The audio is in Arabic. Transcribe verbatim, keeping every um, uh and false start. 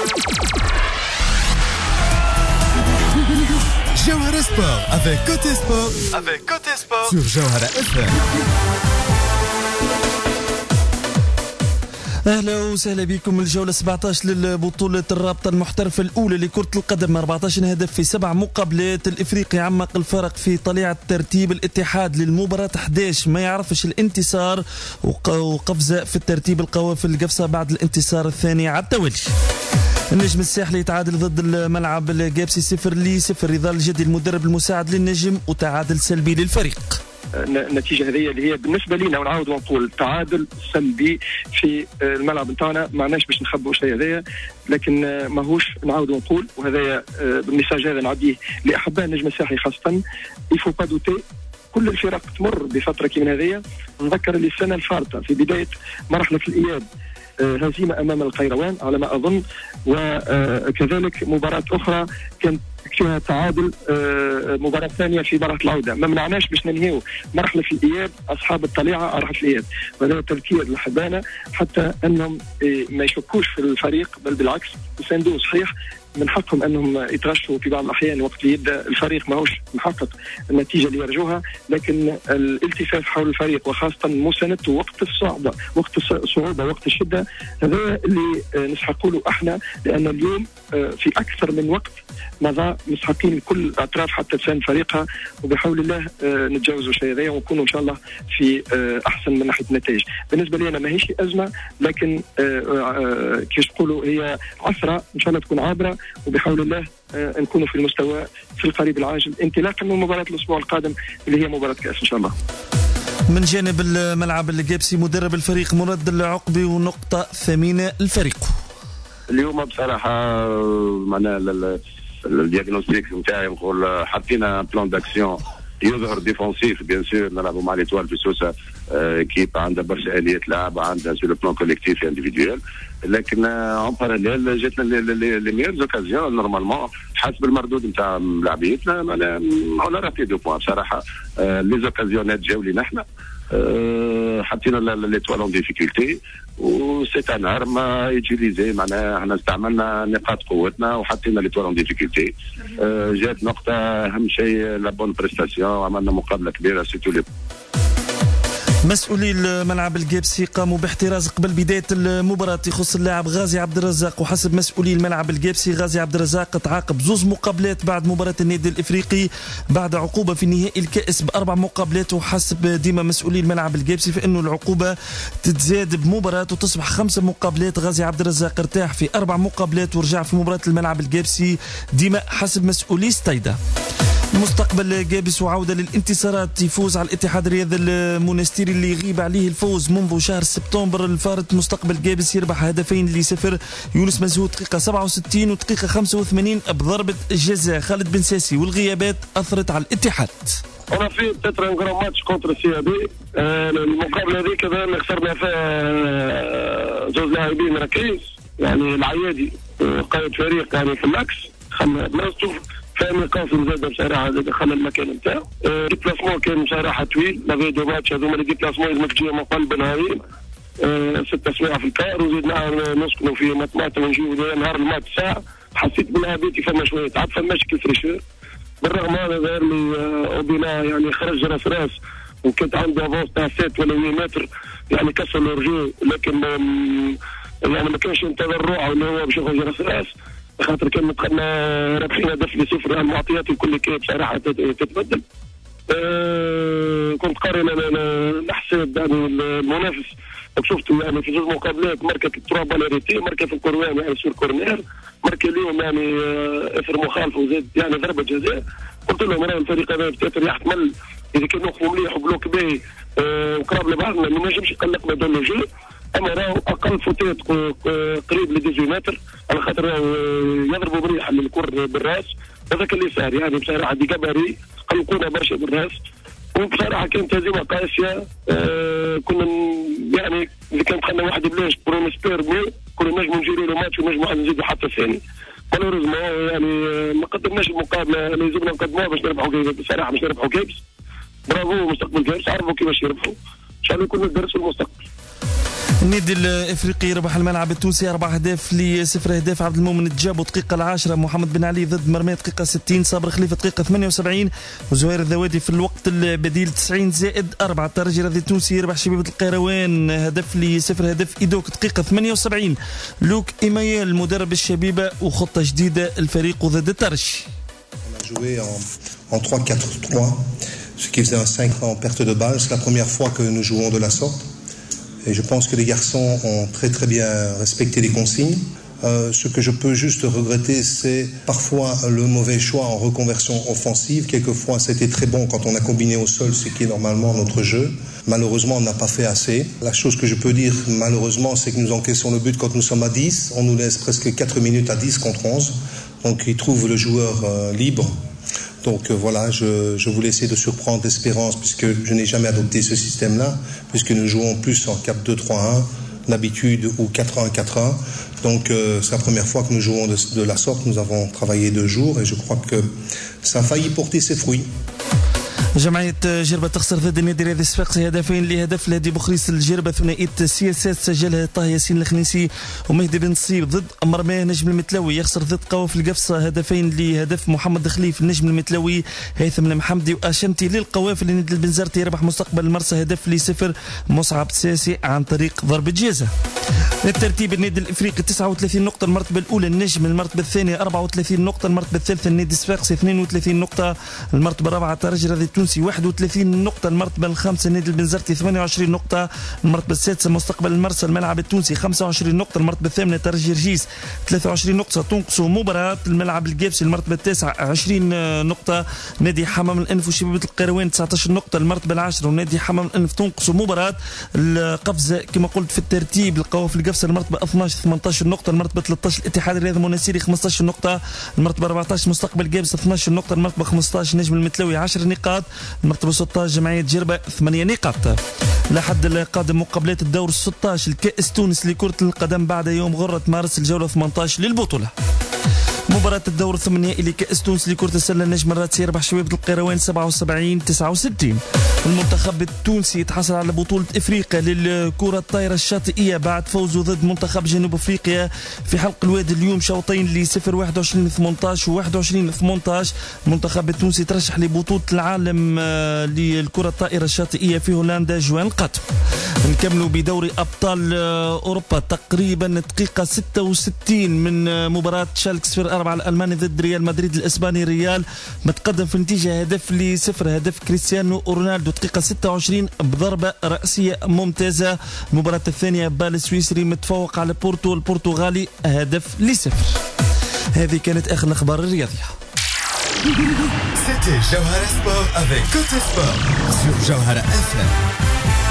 Jawhara Sport avec Côté Sport, avec Côté Sport sur Jawhara إف إم. اهلا وسهلا بكم. الجوله سبعة عشر للبطوله الرابطه المحترفه الاولى لكره القدم، أربعة عشر هدف في سبع مقابلات. الافريقي عمق الفرق في طليعه ترتيب الاتحاد للمباراه أحد عشر، ما يعرفش الانتصار وقفزه في الترتيب القوافل القفصه بعد الانتصار الثاني على التوالي. النجم الساحلي يتعادل ضد الملعب الجابسي صفر لصفر، رضا الجدي المدرب المساعد للنجم وتعادل سلبي للفريق. النتيجه هذه اللي هي بالنسبه لنا ونعاود ونقول تعادل سلبي في الملعب نتاعنا، معناش باش نخبوا شيء هذايا، لكن ماهوش نعاود ونقول، وهذايا بالميساج هذا نعديه لاحباء النجم الساحلي خاصه. يفو با دوتي كل الفرق تمر بفتره كيما هذيا. نذكر اللي السنه الفارطه في بدايه مرحله الاياب هزيمه امام القيروان على ما اظن، وكذلك مباراه اخرى كانت فيها تعادل، مباراة ثانية في مرحلة العودة. ما منعناش باش ننهيو مرحلة الإياب أصحاب الطليعة على مرحلة الإياب، وهذا تذكير لحبانا حتى أنهم ما يشكوش في الفريق، بل بالعكس يساندوه. صحيح من حقهم أنهم يتغشوا في بعض الأحيان وقت اللي يبدأ الفريق ماهوش محقق النتيجة اللي يرجوها، لكن الالتفاف حول الفريق وخاصة مساندته وقت الصعوبة وقت الصعوبة وقت الشدة، هذا اللي نسحقوا له احنا، لأن اليوم في أكثر من وقت مضى مسحقين كل الاطراف حتى تساند فريقها، وبحول الله نتجاوزوا الشيء هذا ونكونوا ان شاء الله في احسن من ناحيه النتائج. بالنسبه لي انا ماهيش ازمه، لكن كيف تقولوا هي عثره ان شاء الله تكون عابره، وبحول الله نكونوا في المستوى في القريب العاجل انطلاقا من مباراه الاسبوع القادم اللي هي مباراه كاس ان شاء الله. من جانب الملعب الجابسي مدرب الفريق مراد العقبي ونقطه ثمينه الفريق. اليوم بصراحه معنا الدياغنوستيك نتاعي نقول حطينا بلان داكسيون يظهر ديفونسيف. بيان سور نلعبوا مع ليتوال في سوسه كيب عندها برشا اليات لعب، عندها سو لو بلان كوليكتيف انديفيديوال، لكن اون باراليل جاتنا لي ميور اوكازيون نورمالمون حسب المردود نتاع لاعبيتنا. اون راتي دو بوان بصراحه. لي اوكازيونات جاو لينا احنا، حطينا ليتوال اون ديفيكولتي وسيت ان ارم يوتيليزي، معناها احنا استعملنا نقاط قوتنا وحطينا ليتوال اون ديفيكولتي. جات نقطه اهم شيء لا بون بريستاسيون، عملنا مقابله كبيره سيتو لي. مسؤولي الملعب الجابسي قاموا باحتراز قبل بداية المباراة يخص اللاعب غازي عبد الرزاق، وحسب مسؤولي الملعب الجابسي غازي عبد الرزاق تعاقب زوز مقابلات بعد مباراة النادي الإفريقي بعد عقوبة في نهائي الكأس بأربع مقابلات، وحسب ديما مسؤولي الملعب الجابسي فإنه العقوبة تتزاد بمباراة وتصبح خمسة مقابلات. غازي عبد الرزاق ارتاح في أربع مقابلات ورجع في مباراة الملعب الجابسي ديما حسب مسؤولي ستايدا. مستقبل جابس وعودة للانتصارات، يفوز على الاتحاد الرياضي المونستيري اللي يغيب عليه الفوز منذ شهر سبتمبر الفارط. مستقبل جابس يربح هدفين لصفر، يونس مزهود دقيقة سبعة وستين ودقيقة خمسة وثمانين بضربة الجزاء. خالد بن ساسي والغيابات أثرت على الاتحاد. انا في بتاتر ان جرام ماتش كونتر السي بي، المقابله هذيك اللي خسرنا فيها زوج لاعبين ركيز، يعني العيادي قائد فريق يعني في اللاكس خلى بلاصتو، فهمي قاسم زاد بصراحه زاد خلى المكان نتاعو. ديبلاسمون كان بصراحه طويل، لافي دو ماتش هذوما لي ديبلاسمون لازمك تجي من قلب نهارين، ست سوايع في الكار وزيدنا نسكنوا في مطماطم ونجيو نهار الماتش ساعه. حسيت بالله بيتي فما شويه تعب، فماش كيف فريشور. بالرغم هذا ظهر لي اوبينا يعني خرج راس راس، وكنت عنده افونس تاع ست ولا ثمانية متر، يعني كسر الرجوع، لكن يعني ما كانش ينتظر روحه انه هو باش يخرج راس راس، خاطر كان متقدنا رابحين هدف لصفر. المعطيات الكل كانت بصراحه تتبدل. أه كنت قاري الحساب يعني المنافس شفته يعني في زوج مقابلات، ماركه تروا بالاريتي، ماركه في الكروان يعني سور كورنير، ماركه اليوم يعني اثر مخالفه وزاد يعني ضربه جزاء. قلت لهم انا الفريق هذا بتاتر يحتمل اذا كان نوقفوا مليح وبلوك باهي وقراب لبعضنا ما نجمش يقلقنا دون لو جو، اما راهو اقل فوتات قريب ل ثمانية عشر متر، على خاطر يضربوا مريح للكر بالراس، هذاك اللي صار يعني بصراحه دي كباري قلقونا برشا بالراس. وبصراحه كانت هزيمه قاسيه. آه كنا يعني اذا كان دخلنا واحد بلاش بور نسبير مي كنا نجموا نجيروا له ماتش ونجموا نزيدوا حتى ثاني. مالوريزمون يعني ما قدمناش المقابله اللي لازمنا نقدموها باش نربحوا كيبس، بصراحه باش نربحوا كيبس. برافو مستقبل كيبس، عرفوا كيفاش يربحوا، ان شاء الله يكون الدرس في المستقبل. النادي الافريقي ربح الملعب التونسي اربع اهداف لصفر. اهداف عبد المؤمن الجابو دقيقه العاشره، محمد بن علي ضد مرمى دقيقه ستين، صابر خليفه دقيقه ثمانية وسبعين، وزهير الذوادي في الوقت البديل تسعين زائد أربعة. الترجي الرياضي التونسي يربح شبيبه القيروان هدف لصفر. هدف ايدوك دقيقه ثمانية وسبعين. لوك ايمايل مدرب الشبيبه وخطه جديده الفريق ضد الترجي. En trois quatre trois, ce qui faisait un cinq en perte de balle. C'est la première fois que nous jouons de la sorte. Et je pense que les garçons ont très très bien respecté les consignes. Euh, ce que je peux juste regretter, c'est parfois le mauvais choix en reconversion offensive. Quelquefois, c'était très bon quand on a combiné au sol, ce qui est normalement notre jeu. Malheureusement, on n'a pas fait assez. La chose que je peux dire, malheureusement, c'est que nous encaissons le but quand nous sommes à dix. On nous laisse presque quatre minutes à dix contre onze. Donc, ils trouvent le joueur euh, libre. Donc euh, voilà, je, je voulais essayer de surprendre l'Espérance puisque je n'ai jamais adopté ce système-là, puisque nous jouons plus en quatre deux trois un, d'habitude, ou quatre un quatre un. Donc euh, c'est la première fois que nous jouons de, de la sorte. Nous avons travaillé deux jours et je crois que ça a failli porter ses fruits. جمعية جربة تخسر ضد النادي الرياضي الصفاقسي هدفين لهدف لهدي بخريس الجربة. ثنائية سياسات سجلها طه ياسين الخنيسي ومهدي بن صيب ضد مرماه نجم المتلوي. يخسر ضد قواف القفصة هدفين لهدف محمد خليف النجم المتلوي. هيثم المحمدي واشمتي للقواف لنادي البنزرتي يربح مستقبل المرسى هدف لصفر. مصعب ساسي عن طريق ضربة جزاء. الترتيب النادي الافريقي تسعة وثلاثين نقطة، المرتبة الأولى النجم، المرتبة الثانية أربعة وثلاثين نقطة، المرتبة الثالثة النادي الصفاقسي اثنين وثلاثين نقطة، المرتبة الرابعة الترجي الرياضي التونسي واحد وثلاثين نقطة، المرتبة الخامسة النادي البنزرتي ثمانية وعشرين نقطة، المرتبة السادسة مستقبل المرسى الملعب التونسي خمسة وعشرين نقطة، المرتبة الثامنة ترجي رجيس ثلاثة وعشرين نقطة تنقص مباراة الملعب القابسي، المرتبة التاسعة عشرين نقطة، نادي حمام الأنف وشبيبة القيروان تسعة عشر نقطة، المرتبة العاشرة ونادي حمام الأنف تنقص مباراة. القفزة كما قلت في الترتيب القواف القفصة المرتبة اثناش ثمانية عشر نقطة، المرتبة ثلاثة عشر الاتحاد الرياضي المناسيري خمسة عشر نقطة، المرتبة أربعة عشر مستقبل قابس اثني عشر نقطة، المرتبة خمسة عشر نجم المتلوي عشر نقاط، المرتبة ستة عشر جمعية جربة ثمانية نقاط. لحد القادم مقابلات الدور ستة عشر الكأس تونس لكرة القدم بعد يوم غرة مارس الجولة ثمانية عشر للبطولة. مباراة الدور الثمانية إلى كأس تونس لكرة السلة النجم الراتسي يربح شبيبة القيروان سبعة وسبعين تسعة وستين. المنتخب التونسي يتحصل على بطولة إفريقيا للكرة الطائرة الشاطئية بعد فوزه ضد منتخب جنوب أفريقيا في حلق الوادي اليوم شوطين لصفر واحد وعشرين ثمانية عشر و واحد وعشرين ثمانية عشر. المنتخب التونسي ترشح لبطولة العالم للكرة الطائرة الشاطئية في هولندا جوان القادم. نكملوا بدوري أبطال أوروبا تقريبا دقيقة ستة وستين من مباراة شالك صفر أربعة الألماني ضد ريال مدريد الإسباني. ريال متقدم في النتيجة هدف لصفر، هدف كريستيانو رونالدو دقيقة ستة وعشرين بضربة رأسية ممتازة. المباراة الثانية بال السويسري متفوق على بورتو البرتغالي هدف لصفر. هذه كانت آخر الأخبار الرياضية. C'était Jawhara Sport avec Côté Sport sur Jawhara إف إم.